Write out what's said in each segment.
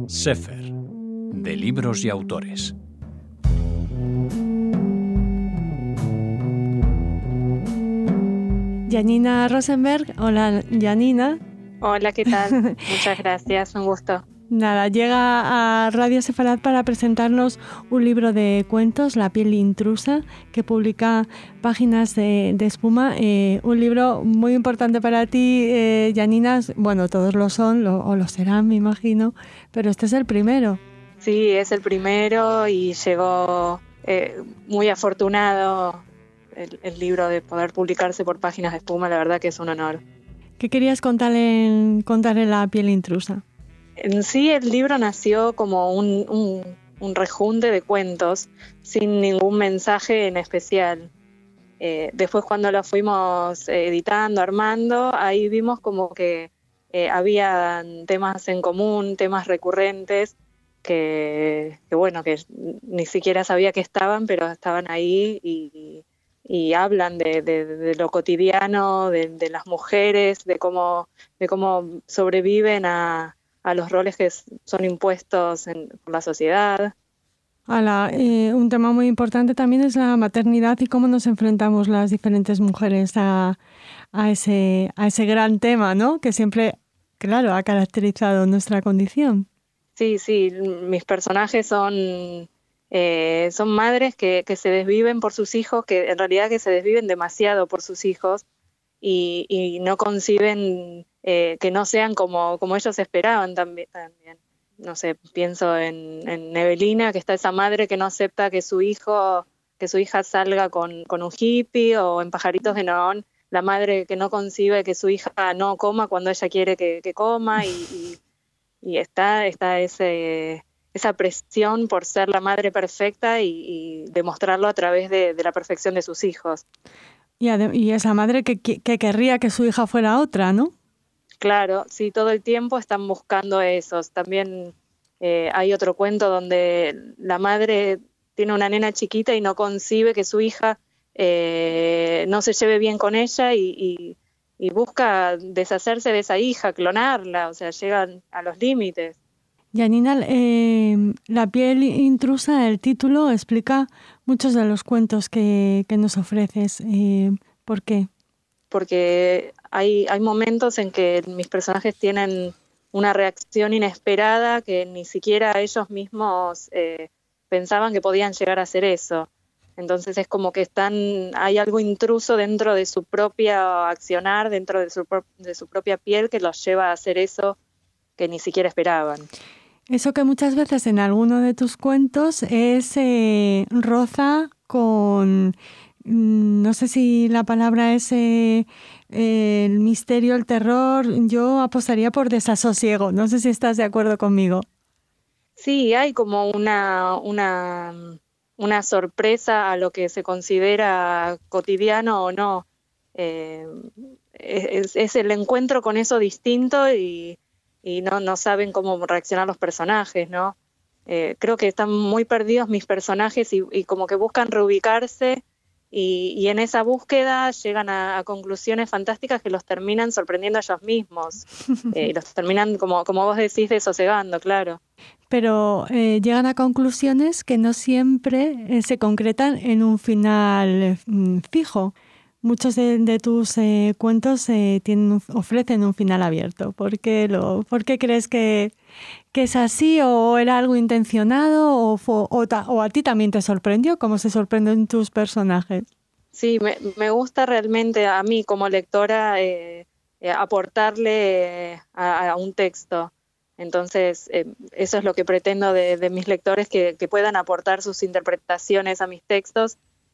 Sefer, de libros y autores. Janina Rosenberg. Hola, Janina. Hola, ¿qué tal? Muchas gracias, un gusto. Nada, llega a Radio Sefarad para presentarnos un libro de cuentos, La piel intrusa, que publica Páginas de Espuma. Un libro muy importante para ti, Janina. Bueno, todos lo son, o lo serán, me imagino, pero este es el primero. Sí, es el primero y llegó muy afortunado el libro de poder publicarse por Páginas de Espuma. La verdad que es un honor. ¿Qué querías contar en La piel intrusa? En sí, el libro nació como un rejunte de cuentos sin ningún mensaje en especial. Después, cuando lo fuimos editando, armando, ahí vimos como que había temas en común, temas recurrentes que ni siquiera sabía que estaban, pero estaban ahí y hablan de lo cotidiano, de las mujeres, de cómo sobreviven a los roles que son impuestos por la sociedad. Un tema muy importante también es la maternidad y cómo nos enfrentamos las diferentes mujeres a ese gran tema, ¿no? Que siempre, claro, ha caracterizado nuestra condición. Sí, mis personajes son madres que se desviven por sus hijos, que en realidad que se desviven demasiado por sus hijos y no conciben que no sean como ellos esperaban también. No sé, pienso en Evelina, que está esa madre que no acepta que su hija salga con un hippie, o en Pajaritos de Noón, la madre que no concibe que su hija no coma cuando ella quiere que coma, y está esa presión por ser la madre perfecta y demostrarlo a través de la perfección de sus hijos. Y esa madre que querría que su hija fuera otra, ¿no? Claro, sí, todo el tiempo están buscando esos. También hay otro cuento donde la madre tiene una nena chiquita y no concibe que su hija no se lleve bien con ella y busca deshacerse de esa hija, clonarla, o sea, llegan a los límites. Janina, La piel intrusa, el título explica muchos de los cuentos que nos ofreces. ¿Por qué? Porque hay momentos en que mis personajes tienen una reacción inesperada que ni siquiera ellos mismos pensaban que podían llegar a hacer eso. Entonces es como que hay algo intruso dentro de su propia accionar, dentro de su propia piel, que los lleva a hacer eso que ni siquiera esperaban. Eso que muchas veces en alguno de tus cuentos es roza con, no sé si la palabra es el misterio, el terror. Yo apostaría por desasosiego. No sé si estás de acuerdo conmigo. Sí, hay como una sorpresa a lo que se considera cotidiano o no. Es el encuentro con eso distinto y no saben cómo reaccionar los personajes, ¿no? Creo que están muy perdidos mis personajes y como que buscan reubicarse y en esa búsqueda llegan a conclusiones fantásticas que los terminan sorprendiendo a ellos mismos y los terminan, como vos decís, desosegando, claro. Pero llegan a conclusiones que no siempre se concretan en un final fijo. Muchos de tus cuentos ofrecen un final abierto. ¿Por qué crees que es así? ¿O era algo intencionado? ¿O a ti también te sorprendió? ¿Cómo se sorprenden tus personajes? Sí, me gusta realmente a mí como lectora aportarle a un texto. Entonces, eso es lo que pretendo de mis lectores, que puedan aportar sus interpretaciones a mis textos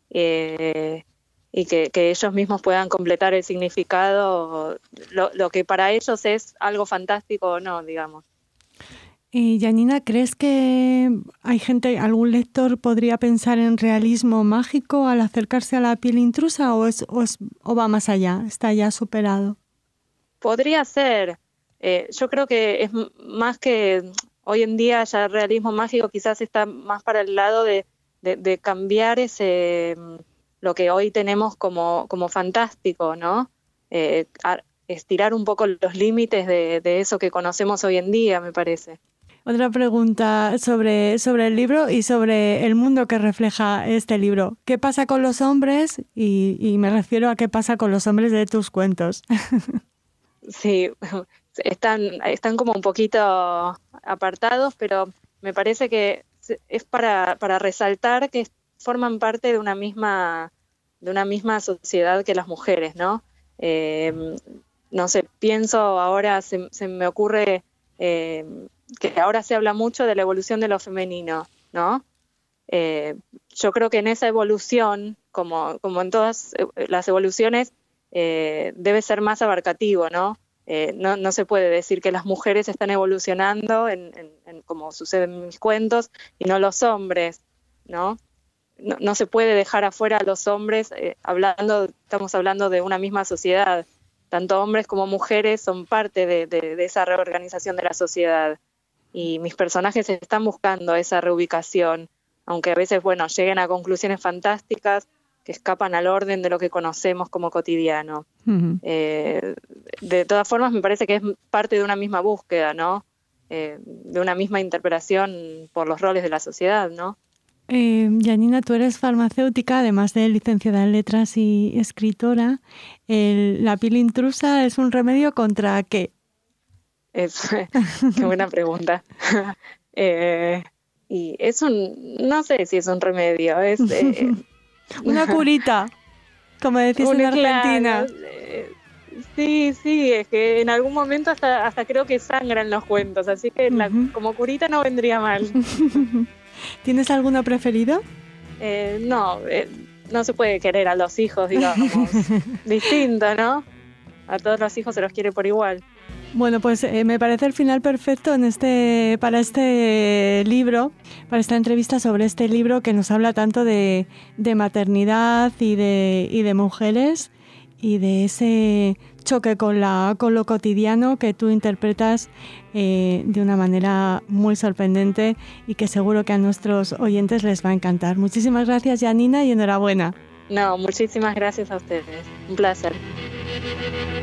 y que ellos mismos puedan completar el significado, lo que para ellos es algo fantástico o no, digamos. Janina, ¿crees que algún lector podría pensar en realismo mágico al acercarse a La piel intrusa o va más allá, está ya superado? Podría ser. Yo creo que es más que hoy en día ya el realismo mágico quizás está más para el lado de cambiar lo que hoy tenemos como fantástico, ¿no? Estirar un poco los límites de eso que conocemos hoy en día, me parece. Otra pregunta sobre el libro y sobre el mundo que refleja este libro. ¿Qué pasa con los hombres? Y me refiero a qué pasa con los hombres de tus cuentos. Sí, están como un poquito apartados, pero me parece que es para resaltar que forman parte de una misma sociedad que las mujeres, ¿no? No sé, pienso ahora, se me ocurre que ahora se habla mucho de la evolución de lo femenino, ¿no? Yo creo que en esa evolución, como en todas las evoluciones, debe ser más abarcativo, ¿no? No se puede decir que las mujeres están evolucionando en como sucede en mis cuentos y no los hombres, ¿no? No se puede dejar afuera a los hombres, estamos hablando de una misma sociedad. Tanto hombres como mujeres son parte de esa reorganización de la sociedad. Y mis personajes están buscando esa reubicación, aunque a veces, lleguen a conclusiones fantásticas que escapan al orden de lo que conocemos como cotidiano. Uh-huh. De todas formas, me parece que es parte de una misma búsqueda, ¿no? De una misma interpretación por los roles de la sociedad, ¿no? Janina, tú eres farmacéutica, además de licenciada en letras y escritora. ¿La piel intrusa es un remedio contra qué? Qué buena pregunta. Y no sé si es un remedio, es una curita, como decís en Argentina. Claro, sí, es que en algún momento hasta creo que sangran los cuentos, así que como curita no vendría mal. ¿Tienes alguno preferido? No se puede querer a los hijos, digamos, distinto, ¿no? A todos los hijos se los quiere por igual. Bueno, pues me parece el final perfecto para este libro, para esta entrevista sobre este libro que nos habla tanto de maternidad y de mujeres y de ese choque con lo cotidiano que tú interpretas de una manera muy sorprendente y que seguro que a nuestros oyentes les va a encantar. Muchísimas gracias, Janina, y enhorabuena. No, muchísimas gracias a ustedes. Un placer.